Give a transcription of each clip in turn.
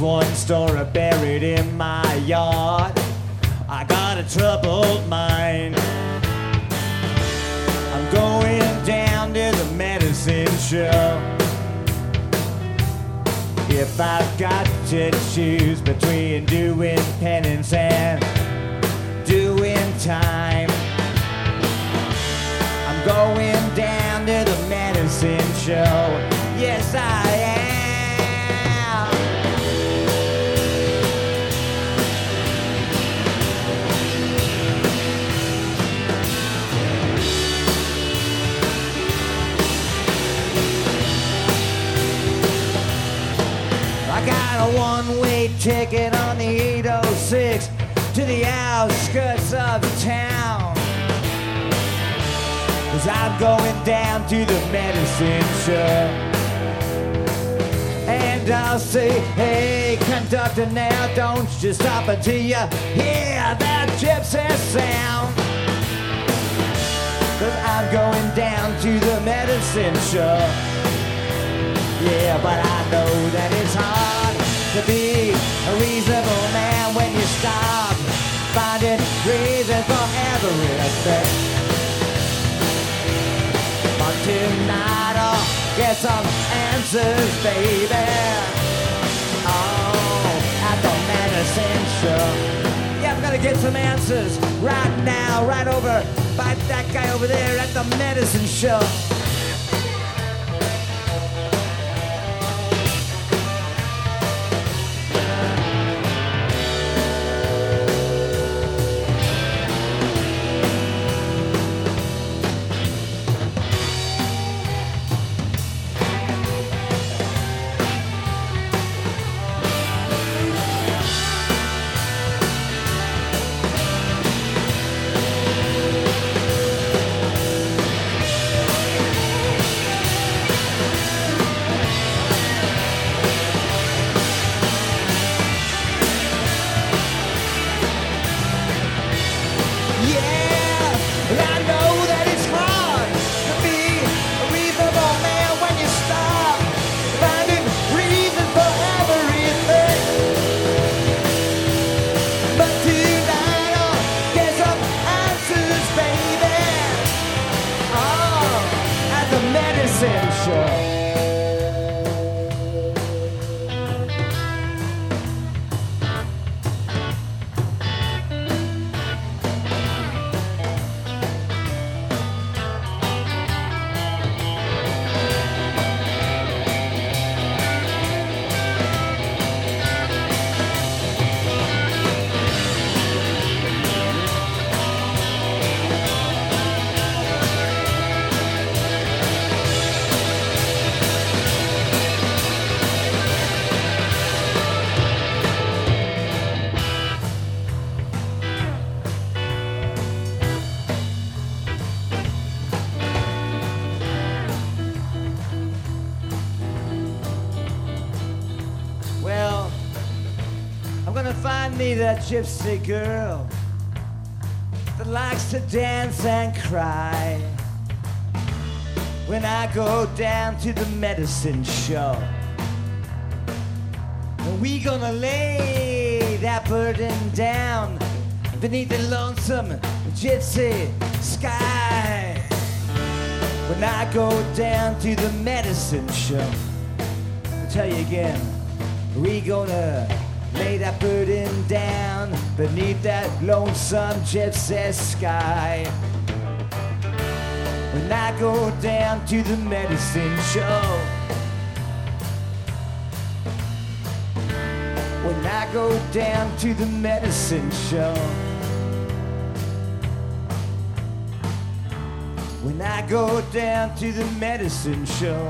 one story buried in my yard. I got a troubled mind. I'm going down to the medicine show. If I've got to choose between doing penance and doing time, I'm going down to the medicine show. Yes, I am. I got a one-way ticket on the 806 to the outskirts of town, 'cause I'm going down to the medicine show. And I'll say, hey, conductor, now don't you stop until you hear that gypsy sound, 'cause I'm going down to the medicine show. Yeah, but I know that it's hard to be a reasonable man when you stop finding reasons for everything. But tonight I'll get some answers, baby. Oh, at the medicine show. Yeah, I'm gonna get some answers right now, right over by that guy over there at the medicine show. That gypsy girl that likes to dance and cry when I go down to the medicine show. And we gonna lay that burden down beneath the lonesome gypsy sky when I go down to the medicine show. I'll tell you again, we gonna lay that burden down beneath that lonesome gypsy sky when I go down to the medicine show. When I go down to the medicine show. When I go down to the medicine show.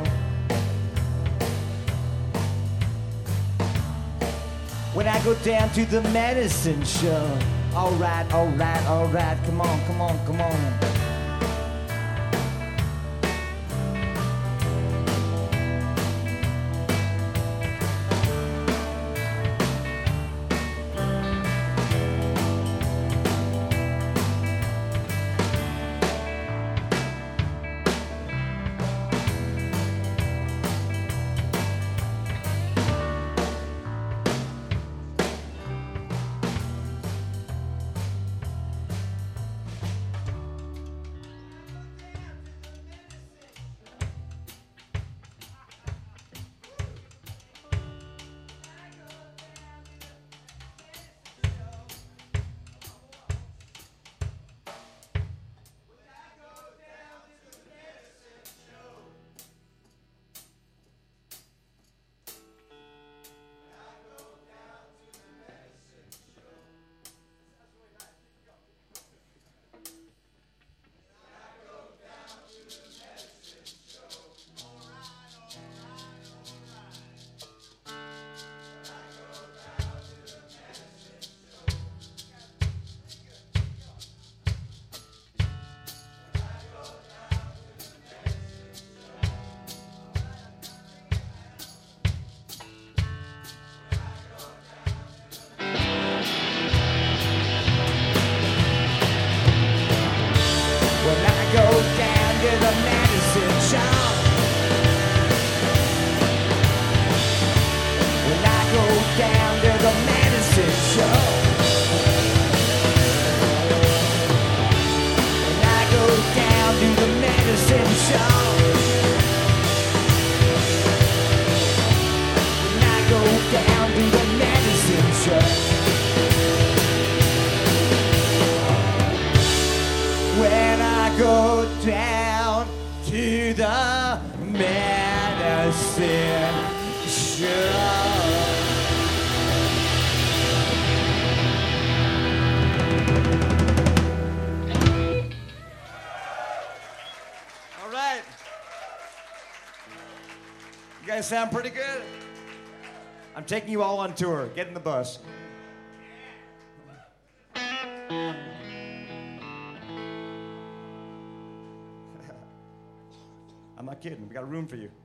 When I go down to the medicine show. All right, all right, all right. Come on, come on, come on. All right. You guys sound pretty good. I'm taking you all on tour. Get in the bus. I'm not kidding. We got a room for you.